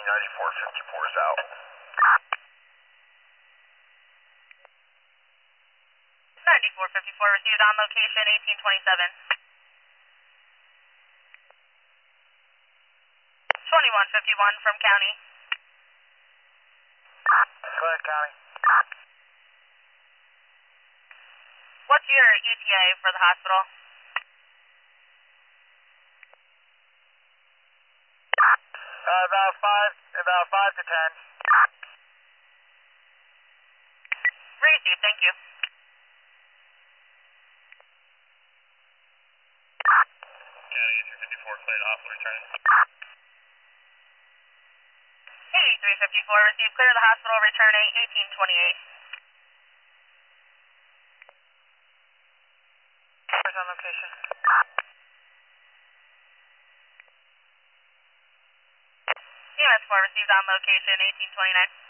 9454 is out. 9454 received on location 1827. 2151 from county. Go ahead, County. What's your ETA for the hospital? About 5 to 10. Received, thank you. County 1854, clear the hospital returning. 8354 received, clear the hospital returning 1828. Where's on location? EMS 4 received on location 1829.